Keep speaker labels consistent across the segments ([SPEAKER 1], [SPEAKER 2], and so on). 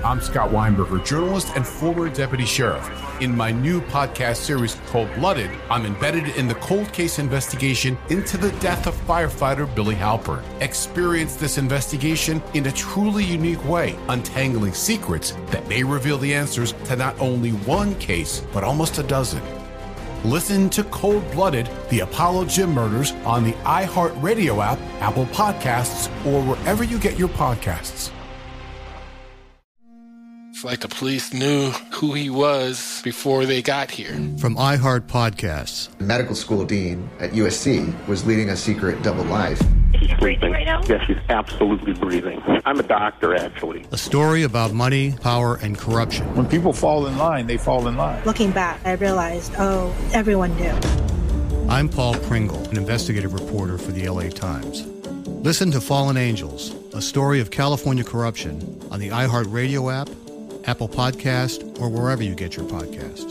[SPEAKER 1] I'm Scott Weinberger, journalist and former deputy sheriff. In my new podcast series, Cold Blooded, I'm embedded in the cold case investigation into the death of firefighter Billy Halpern. Experience this investigation in a truly unique way, untangling secrets that may reveal the answers to not only one case, but almost a dozen. Listen to Cold Blooded, the Apollo Gym Murders on the iHeartRadio app, Apple Podcasts, or wherever you get your podcasts.
[SPEAKER 2] It's like the police knew who he was before they got here.
[SPEAKER 3] From iHeart Podcasts.
[SPEAKER 4] The medical school dean at USC was leading a secret double life.
[SPEAKER 5] He's breathing right now? Yes, he's absolutely breathing. I'm a doctor, actually.
[SPEAKER 3] A story about money, power, and corruption.
[SPEAKER 6] When people fall in line, they fall in line.
[SPEAKER 7] Looking back, I realized, everyone knew.
[SPEAKER 3] I'm Paul Pringle, an investigative reporter for the LA Times. Listen to Fallen Angels, a story of California corruption on the iHeartRadio app, Apple Podcast, or wherever you get your podcasts.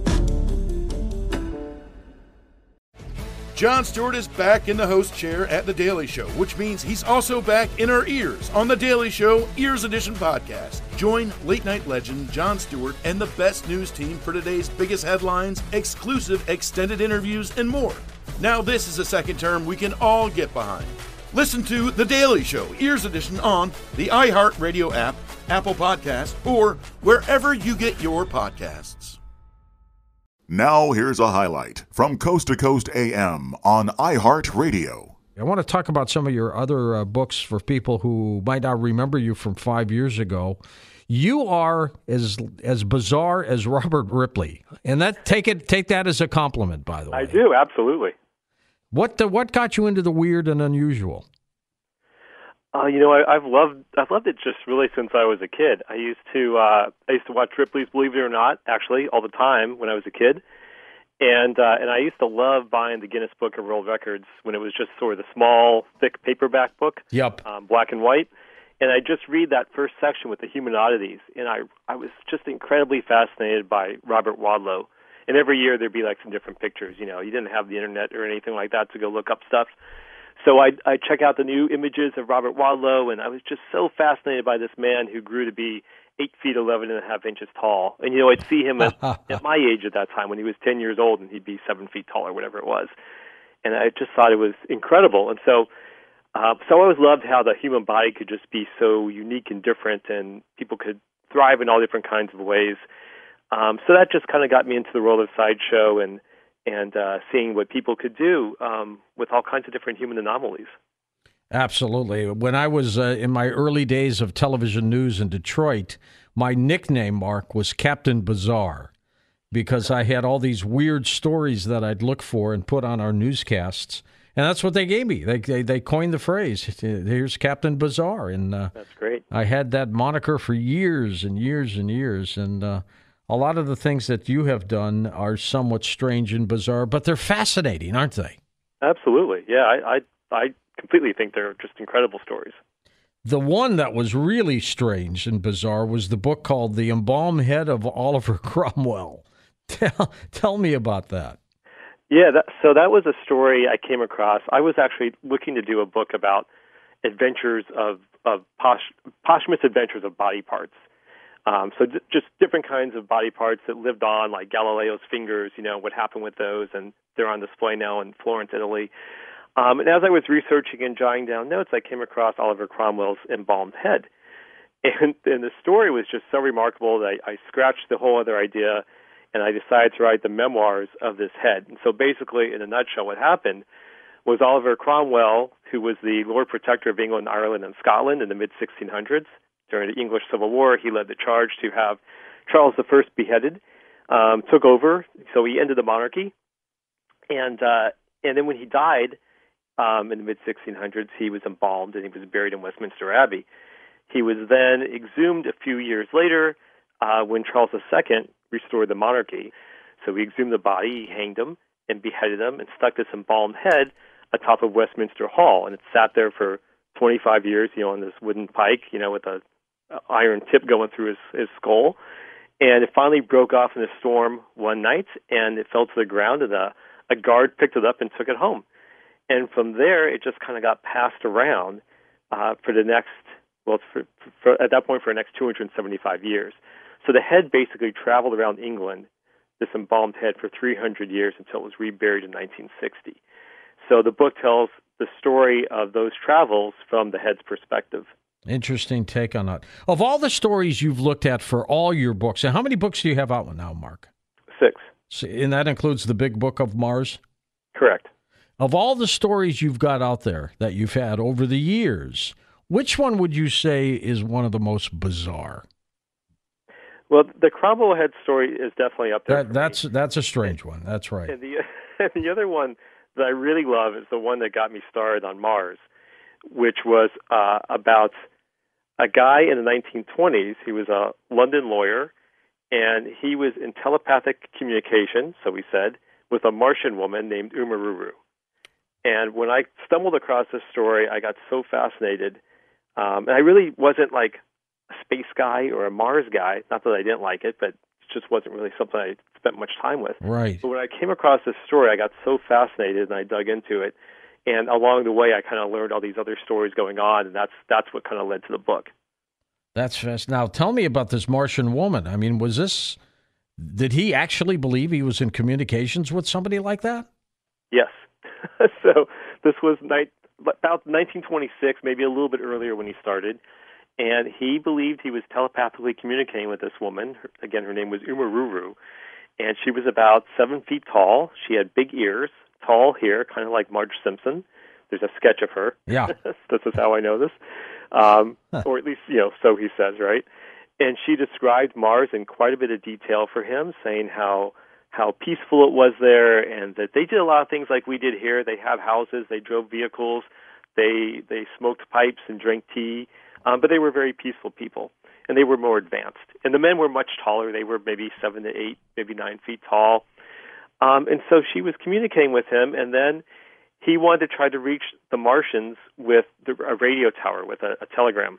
[SPEAKER 8] Jon Stewart is back in the host chair at The Daily Show, which means he's also back in our ears on The Daily Show Ears Edition podcast. Join late-night legend Jon Stewart and the best news team for today's biggest headlines, exclusive extended interviews, and more. Now this is a second term we can all get behind. Listen to The Daily Show Ears Edition on the iHeartRadio app, Apple Podcasts, or wherever you get your podcasts.
[SPEAKER 9] Now here's a highlight from Coast to Coast AM on iHeartRadio.
[SPEAKER 10] I want to talk about some of your other books for people who might not remember you from 5 years ago. You are as bizarre as Robert Ripley, and take that as a compliment, by the way.
[SPEAKER 5] I do, absolutely.
[SPEAKER 10] What got you into the weird and unusual?
[SPEAKER 5] I've loved it just really since I was a kid. I used to watch Ripley's Believe It or Not, actually, all the time when I was a kid, and I used to love buying the Guinness Book of World Records when it was just sort of the small, thick paperback book,
[SPEAKER 10] Yep,
[SPEAKER 5] black and white, and I just read that first section with the human oddities, and I was just incredibly fascinated by Robert Wadlow. And every year there'd be like some different pictures. You didn't have the internet or anything like that to go look up stuff. So I'd check out the new images of Robert Wadlow, and I was just so fascinated by this man who grew to be 8 feet 11.5 inches tall. And I'd see him at my age at that time when he was 10 years old, and he'd be 7 feet tall or whatever it was. And I just thought it was incredible. And so I always loved how the human body could just be so unique and different, and people could thrive in all different kinds of ways. So that just kind of got me into the world of sideshow and seeing what people could do with all kinds of different human anomalies.
[SPEAKER 10] Absolutely. When I was in my early days of television news in Detroit, my nickname, Mark, was Captain Bizarre, because I had all these weird stories that I'd look for and put on our newscasts. And that's what they gave me. They coined the phrase, here's Captain Bizarre. And
[SPEAKER 5] that's great.
[SPEAKER 10] I had that moniker for years and years and years. And a lot of the things that you have done are somewhat strange and bizarre, but they're fascinating, aren't they?
[SPEAKER 5] Absolutely. Yeah, I completely think they're just incredible stories.
[SPEAKER 10] The one that was really strange and bizarre was the book called The Embalmed Head of Oliver Cromwell. Tell me about that.
[SPEAKER 5] Yeah, so that was a story I came across. I was actually looking to do a book about adventures of posthumous adventures of body parts. So just different kinds of body parts that lived on, like Galileo's fingers, what happened with those, and they're on display now in Florence, Italy. And as I was researching and jotting down notes, I came across Oliver Cromwell's embalmed head. And the story was just so remarkable that I scratched the whole other idea, and I decided to write the memoirs of this head. And so basically, in a nutshell, what happened was Oliver Cromwell, who was the Lord Protector of England, Ireland, and Scotland in the mid-1600s, during the English Civil War, he led the charge to have Charles I beheaded, took over, so he ended the monarchy. And then when he died in the mid-1600s, he was embalmed and he was buried in Westminster Abbey. He was then exhumed a few years later when Charles II restored the monarchy. So he exhumed the body, he hanged him and beheaded him and stuck this embalmed head atop of Westminster Hall. And it sat there for 25 years, on this wooden pike, with a iron tip going through his skull. And it finally broke off in a storm one night, and it fell to the ground, and a guard picked it up and took it home. And from there, it just kind of got passed around for the next Well, it's for at that point for the next 275 years. So the head basically traveled around England, this embalmed head, for 300 years until it was reburied in 1960. So the book tells the story of those travels from the head's perspective.
[SPEAKER 10] Interesting take on that. Of all the stories you've looked at for all your books, and how many books do you have out now, Mark?
[SPEAKER 5] 6.
[SPEAKER 10] And that includes the big book of Mars?
[SPEAKER 5] Correct.
[SPEAKER 10] Of all the stories you've got out there that you've had over the years, which one would you say is one of the most bizarre?
[SPEAKER 5] Well, the Cromwell head story is definitely up there.
[SPEAKER 10] That's a strange one. That's right.
[SPEAKER 5] And the other one that I really love is the one that got me started on Mars, which was about a guy in the 1920s. He was a London lawyer, and he was in telepathic communication, so he said, with a Martian woman named Uma Ruru. And when I stumbled across this story, I got so fascinated. And I really wasn't like a space guy or a Mars guy. Not that I didn't like it, but it just wasn't really something I spent much time with.
[SPEAKER 10] Right.
[SPEAKER 5] But when I came across this story, I got so fascinated and I dug into it. And along the way, I kind of learned all these other stories going on, and that's what kind of led to the book.
[SPEAKER 10] That's fast. Now, tell me about this Martian woman. I mean, did he actually believe he was in communications with somebody like that?
[SPEAKER 5] Yes. So this was about 1926, maybe a little bit earlier when he started, and he believed he was telepathically communicating with this woman. Again, her name was Uma Ruru, and she was about 7 feet tall. She had big ears, tall hair, kind of like Marge Simpson. There's a sketch of her.
[SPEAKER 10] Yeah.
[SPEAKER 5] This is how I know this. Or at least, so he says, right? And she described Mars in quite a bit of detail for him, saying how peaceful it was there, and that they did a lot of things like we did here. They have houses, they drove vehicles, they smoked pipes and drank tea, but they were very peaceful people, and they were more advanced. And the men were much taller. They were maybe 7 to 8, maybe 9 feet tall. And so she was communicating with him, and then he wanted to try to reach the Martians with a radio tower, with a telegram.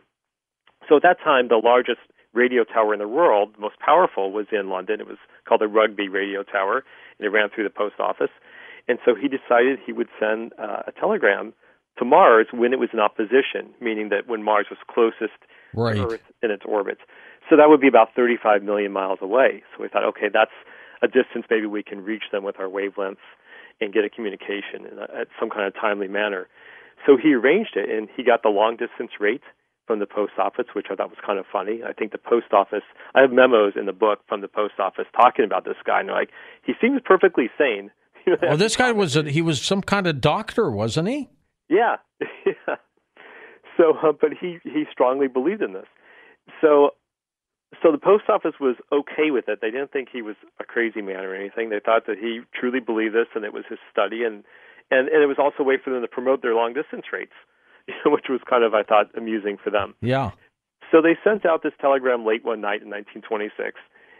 [SPEAKER 5] So at that time, the largest radio tower in the world, the most powerful, was in London. It was called the Rugby Radio Tower, and it ran through the post office. And so he decided he would send a telegram to Mars when it was in opposition, meaning that when Mars was closest to Earth in its orbit. So that would be about 35 million miles away. So we thought, okay, that's a distance maybe we can reach them with our wavelengths and get a communication in at some kind of timely manner. So he arranged it, and he got the long-distance rate from the post office, which I thought was kind of funny. I think the post office, I have memos in the book from the post office talking about this guy, and they're like, he seems perfectly sane.
[SPEAKER 10] Well, this guy he was some kind of doctor, wasn't he?
[SPEAKER 5] Yeah. Yeah. So, but he strongly believed in this. So the post office was okay with it. They didn't think he was a crazy man or anything. They thought that he truly believed this, and it was his study, and it was also a way for them to promote their long-distance rates, which was kind of, I thought, amusing for them.
[SPEAKER 10] Yeah.
[SPEAKER 5] So they sent out this telegram late one night in 1926,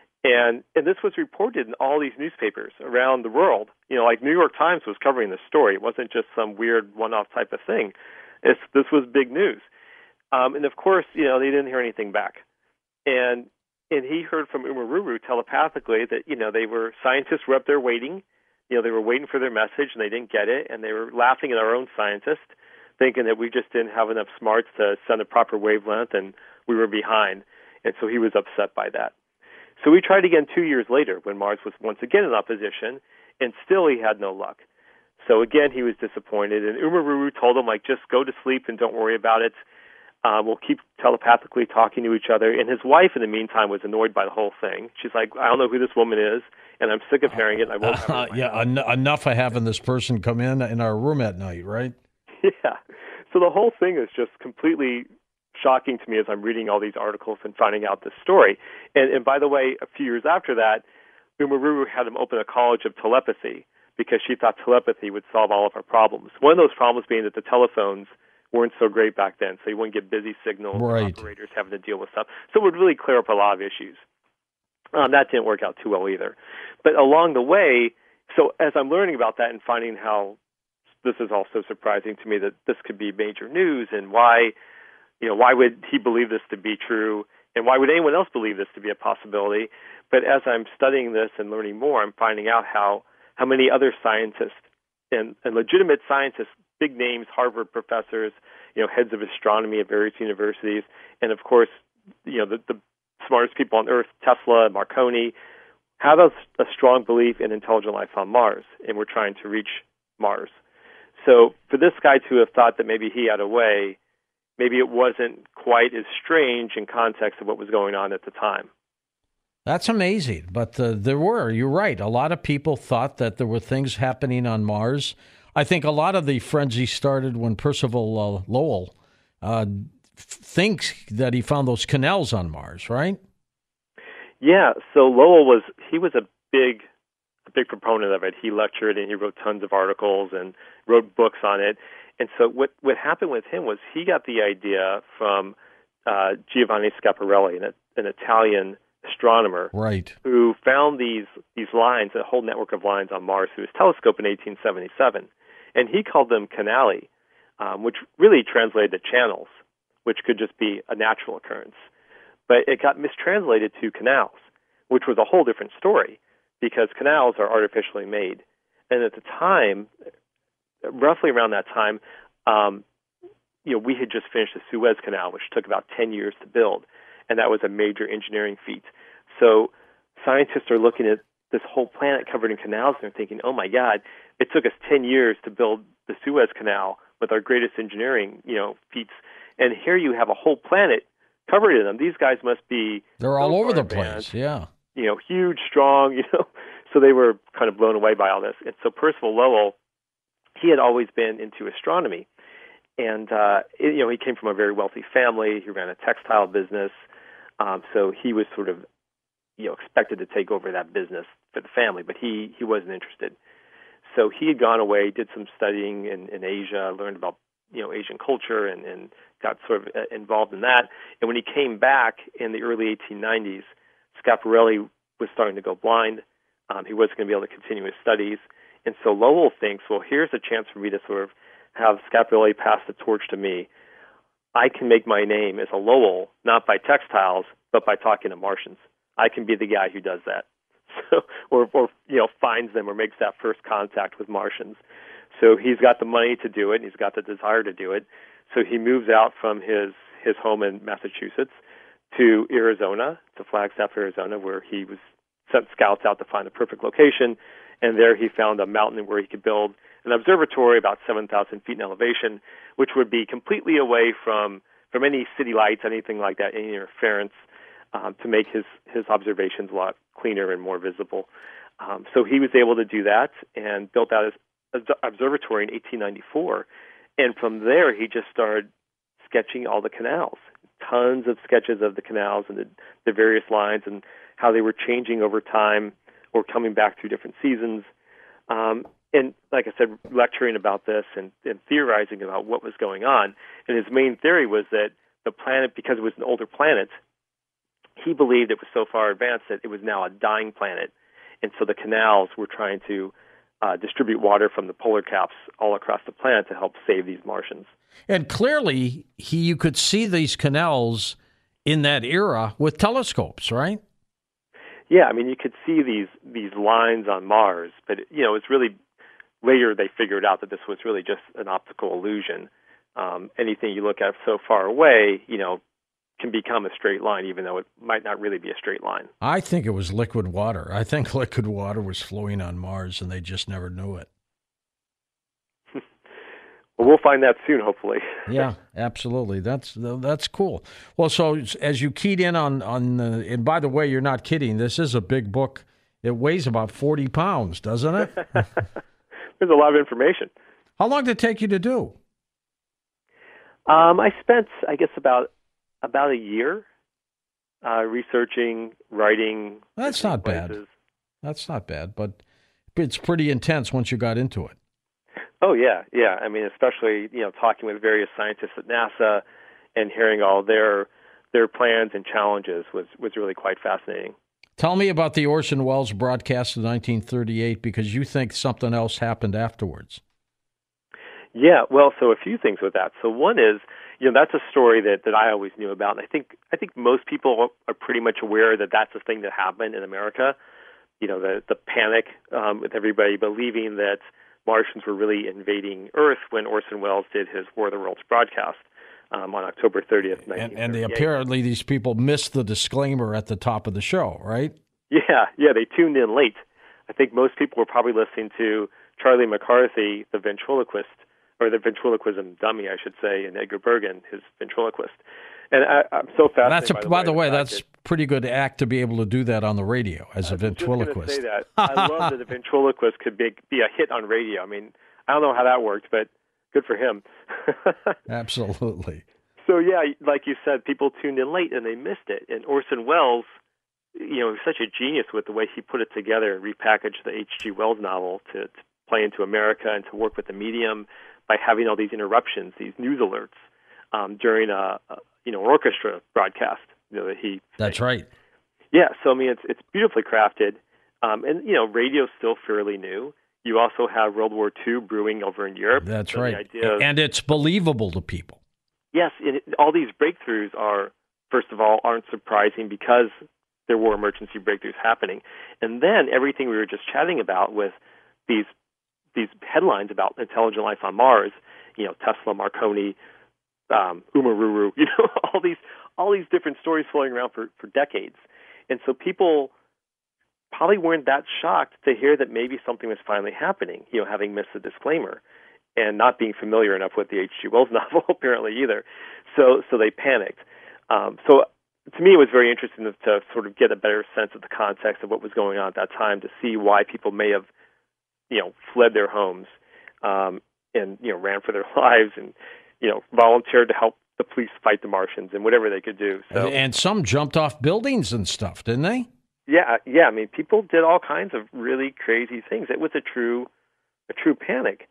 [SPEAKER 5] and this was reported in all these newspapers around the world. Like New York Times was covering this story. It wasn't just some weird one-off type of thing. This was big news. And of course, they didn't hear anything back. And he heard from Uma Ruru telepathically that, scientists were up there waiting. They were waiting for their message, and they didn't get it, and they were laughing at our own scientists, thinking that we just didn't have enough smarts to send a proper wavelength, and we were behind. And so he was upset by that. So we tried again 2 years later when Mars was once again in opposition, and still he had no luck. So again, he was disappointed, and Uma Ruru told him, just go to sleep and don't worry about it. We'll keep telepathically talking to each other. And his wife, in the meantime, was annoyed by the whole thing. She's like, I don't know who this woman is, and I'm sick of hearing it, and I won't have her
[SPEAKER 10] enough of having this person come in our room at night, right?
[SPEAKER 5] Yeah. So the whole thing is just completely shocking to me as I'm reading all these articles and finding out this story. And by the way, a few years after that, Uma Ruru had him open a college of telepathy because she thought telepathy would solve all of our problems. One of those problems being that the telephones weren't so great back then, so you wouldn't get busy signals,
[SPEAKER 10] right.
[SPEAKER 5] Operators having to deal with stuff. So it would really clear up a lot of issues. That didn't work out too well either. But along the way, so as I'm learning about that and finding how this is also surprising to me that this could be major news, and why would he believe this to be true, and why would anyone else believe this to be a possibility? But as I'm studying this and learning more, I'm finding out how many other scientists and legitimate scientists, big names, Harvard professors, heads of astronomy at various universities, and of course, the smartest people on Earth, Tesla, Marconi, have a strong belief in intelligent life on Mars, and we're trying to reach Mars. So for this guy to have thought that maybe he had a way, maybe it wasn't quite as strange in context of what was going on at the time.
[SPEAKER 10] That's amazing. But you're right, a lot of people thought that there were things happening on Mars. I think a lot of the frenzy started when Percival Lowell thinks that he found those canals on Mars, right?
[SPEAKER 5] Yeah, so Lowell was a big proponent of it. He lectured and he wrote tons of articles and wrote books on it. And so what happened with him was he got the idea from Giovanni Schiaparelli, an Italian astronomer,
[SPEAKER 10] right,
[SPEAKER 5] who found these lines, a whole network of lines on Mars through his telescope in 1877. And he called them canali, which really translated to channels, which could just be a natural occurrence. But it got mistranslated to canals, which was a whole different story, because canals are artificially made. And at the time, roughly around that time, we had just finished the Suez Canal, which took about 10 years to build, and that was a major engineering feat. So scientists are looking at this whole planet covered in canals, and they're thinking, oh my God, it took us 10 years to build the Suez Canal with our greatest engineering, feats, and here you have a whole planet covered in them. These guys must be...
[SPEAKER 10] They're all over the place, yeah.
[SPEAKER 5] Huge, strong, So they were kind of blown away by all this. And so Percival Lowell, he had always been into astronomy. And, he came from a very wealthy family. He ran a textile business. So he was sort of, expected to take over that business for the family, but he wasn't interested. So he had gone away, did some studying in Asia, learned about, Asian culture and got sort of involved in that. And when he came back in the early 1890s, Schiaparelli was starting to go blind. He wasn't going to be able to continue his studies. And so Lowell thinks, well, here's a chance for me to sort of have Schiaparelli pass the torch to me. I can make my name as a Lowell, not by textiles, but by talking to Martians. I can be the guy who does that. So, or finds them or makes that first contact with Martians. So he's got the money to do it, and he's got the desire to do it. So he moves out from his home in Massachusetts to Arizona, to Flagstaff, Arizona, where he was sent scouts out to find the perfect location. And there he found a mountain where he could build an observatory about 7,000 feet in elevation, which would be completely away from any city lights, anything like that, any interference, to make his observations a lot cleaner and more visible. So he was able to do that and built out his observatory in 1894. And from there, he just started sketching all the canals, tons of sketches of the canals and the various lines and how they were changing over time or coming back through different seasons. And like I said, lecturing about this and theorizing about what was going on. And his main theory was that the planet, because it was an older planet, he believed it was so far advanced that it was now a dying planet. And so the canals were trying to distribute water from the polar caps all across the planet to help save these Martians.
[SPEAKER 10] And clearly, you could see these canals in that era with telescopes, right?
[SPEAKER 5] Yeah, I mean, you could see these lines on Mars, but, it's really later they figured out that this was really just an optical illusion. Anything you look at so far away, can become a straight line, even though it might not really be a straight line.
[SPEAKER 10] I think it was liquid water. I think liquid water was flowing on Mars, and they just never knew it.
[SPEAKER 5] Well, we'll find that soon, hopefully.
[SPEAKER 10] Yeah, absolutely. That's cool. Well, so as you keyed in on and by the way, you're not kidding. This is a big book. It weighs about 40 pounds, doesn't it?
[SPEAKER 5] There's a lot of information.
[SPEAKER 10] How long did it take you to do?
[SPEAKER 5] I spent, I guess, about a year researching, writing.
[SPEAKER 10] That's not bad. That's not bad, but it's pretty intense once you got into it.
[SPEAKER 5] Oh, yeah. I mean, especially, talking with various scientists at NASA and hearing all their plans and challenges was really quite fascinating.
[SPEAKER 10] Tell me about the Orson Welles broadcast of 1938, because you think something else happened afterwards.
[SPEAKER 5] Yeah, well, so a few things with that. So one is, that's a story that I always knew about, and I think most people are pretty much aware that that's the thing that happened in America. The panic with everybody believing that Martians were really invading Earth when Orson Welles did his War of the Worlds broadcast on October 30th, 1938.
[SPEAKER 10] And apparently these people missed the disclaimer at the top of the show, right?
[SPEAKER 5] Yeah, they tuned in late. I think most people were probably listening to Charlie McCarthy, the ventriloquist, or the ventriloquism dummy, I should say, and Edgar Bergen, his ventriloquist. And I'm so fascinated.
[SPEAKER 10] By the way, that's a pretty good act to be able to do that on the radio as a ventriloquist.
[SPEAKER 5] I was just going to say that. I love that a ventriloquist could be a hit on radio. I mean, I don't know how that worked, but good for him.
[SPEAKER 10] Absolutely.
[SPEAKER 5] So, yeah, like you said, people tuned in late and they missed it. And Orson Welles, was such a genius with the way he put it together and repackaged the H.G. Wells novel to play into America and to work with the medium by having all these interruptions, these news alerts during a orchestra broadcast. That he.
[SPEAKER 10] That's right.
[SPEAKER 5] Yeah, so I mean, it's beautifully crafted, and radio's still fairly new. You also have World War II brewing over in Europe.
[SPEAKER 10] That's right, and it's believable to people.
[SPEAKER 5] Yes, all these breakthroughs first of all, aren't surprising because there were emergency breakthroughs happening, and then everything we were just chatting about with these headlines about intelligent life on Mars, Tesla, Marconi, Umaruru, all these different stories flowing around for decades. And so people probably weren't that shocked to hear that maybe something was finally happening, having missed the disclaimer and not being familiar enough with the H.G. Wells novel apparently either. So they panicked. So to me, it was very interesting to sort of get a better sense of the context of what was going on at that time, to see why people may have, fled their homes and, ran for their lives and, volunteered to help the police fight the Martians and whatever they could do. So,
[SPEAKER 10] and some jumped off buildings and stuff, didn't they?
[SPEAKER 5] Yeah. I mean, people did all kinds of really crazy things. It was a true panic.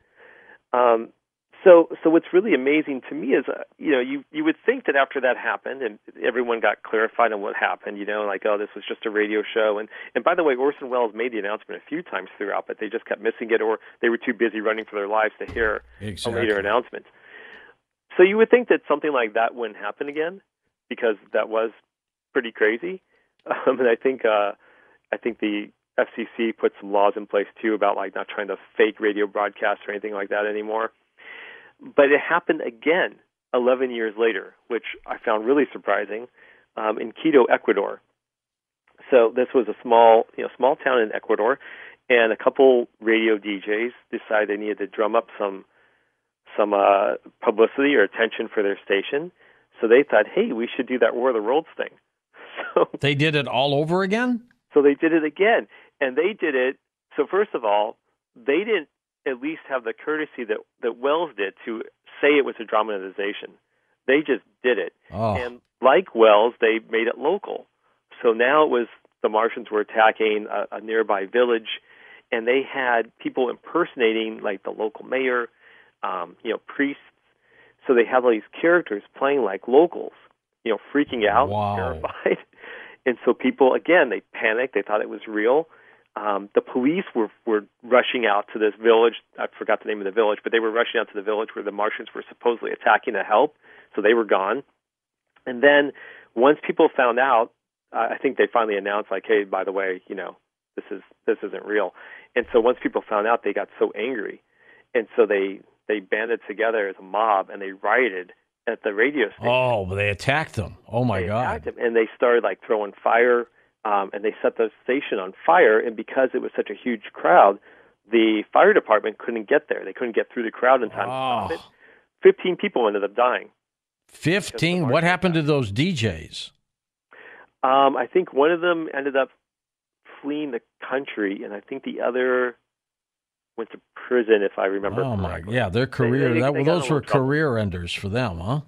[SPEAKER 5] So what's really amazing to me is, you would think that after that happened and everyone got clarified on what happened, this was just a radio show. And by the way, Orson Welles made the announcement a few times throughout, but they just kept missing it, or they were too busy running for their lives to hear a later announcement. So you would think that something like that wouldn't happen again, because that was pretty crazy. And I think the FCC put some laws in place too about not trying to fake radio broadcasts or anything like that anymore. But it happened again 11 years later, which I found really surprising, in Quito, Ecuador. So this was a small town in Ecuador, and a couple radio DJs decided they needed to drum up some publicity or attention for their station. So they thought, hey, we should do that War of the Worlds thing. So
[SPEAKER 10] they did it all over again?
[SPEAKER 5] So they did it again. And they did it. So first of all, they didn't at least have the courtesy that Wells did to say it was a dramatization. They just did it.
[SPEAKER 10] Oh.
[SPEAKER 5] And like Wells, they made it local. So now it was the Martians were attacking a nearby village, and they had people impersonating the local mayor, priests. So they had all these characters playing like locals, freaking out, terrified. And so people, again, they panicked. They thought it was real. The police were rushing out to this village. I forgot the name of the village, but they were rushing out to the village where the Martians were supposedly attacking to help. So they were gone. And then once people found out, I think they finally announced, hey, by the way, this isn't real. And so once people found out, they got so angry. And so they banded together as a mob, and they rioted at the radio station.
[SPEAKER 10] Oh, but they attacked them. Oh, my God.
[SPEAKER 5] Attacked them, and they started, throwing fire, and they set the station on fire. And because it was such a huge crowd, the fire department couldn't get there. They couldn't get through the crowd in time to stop it. 15 people ended up dying.
[SPEAKER 10] 15? What happened to those DJs?
[SPEAKER 5] I think one of them ended up fleeing the country, and I think the other went to prison, if I remember correctly.
[SPEAKER 10] Yeah, their career. Those were career enders for them, huh?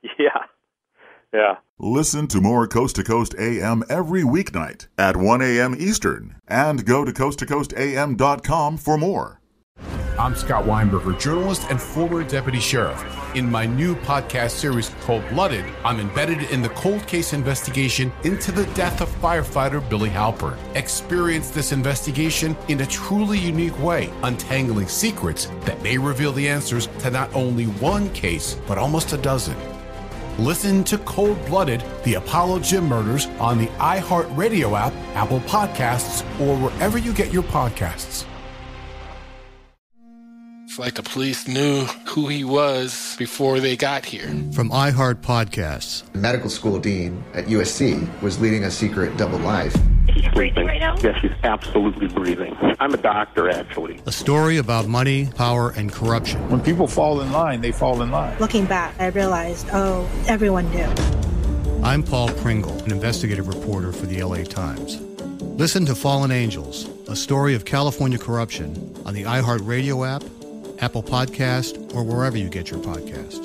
[SPEAKER 5] Yeah.
[SPEAKER 9] Listen to more Coast to Coast AM every weeknight at 1 a.m. Eastern, and go to coasttocoastam.com for more.
[SPEAKER 1] I'm Scott Weinberger, journalist and former deputy sheriff. In my new podcast series, Cold-Blooded, I'm embedded in the cold case investigation into the death of firefighter Billy Halpern. Experience this investigation in a truly unique way, untangling secrets that may reveal the answers to not only one case, but almost a dozen. Listen to Cold-Blooded, The Apollo Gym Murders on the iHeartRadio app, Apple Podcasts, or wherever you get your podcasts.
[SPEAKER 2] It's like the police knew who he was before they got here.
[SPEAKER 3] From iHeart Podcasts.
[SPEAKER 4] The medical school dean at USC was leading a secret double life.
[SPEAKER 11] Is she breathing right now? Yes, she's absolutely breathing. I'm a doctor, actually.
[SPEAKER 3] A story about money, power, and corruption.
[SPEAKER 6] When people fall in line, they fall in line.
[SPEAKER 7] Looking back, I realized, oh, everyone knew.
[SPEAKER 3] I'm Paul Pringle, an investigative reporter for the LA Times. Listen to Fallen Angels, a story of California corruption on the iHeart Radio app, Apple Podcast, or wherever you get your podcasts.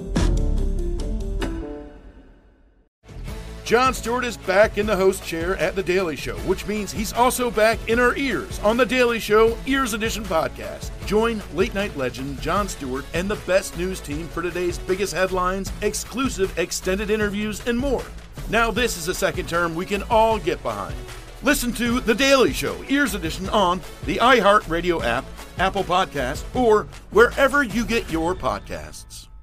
[SPEAKER 8] Jon Stewart is back in the host chair at The Daily Show, which means he's also back in our ears on The Daily Show Ears Edition podcast. Join late-night legend Jon Stewart and the best news team for today's biggest headlines, exclusive extended interviews, and more. Now this is a second term we can all get behind. Listen to The Daily Show Ears Edition on the iHeart Radio app, Apple Podcast, or wherever you get your podcasts.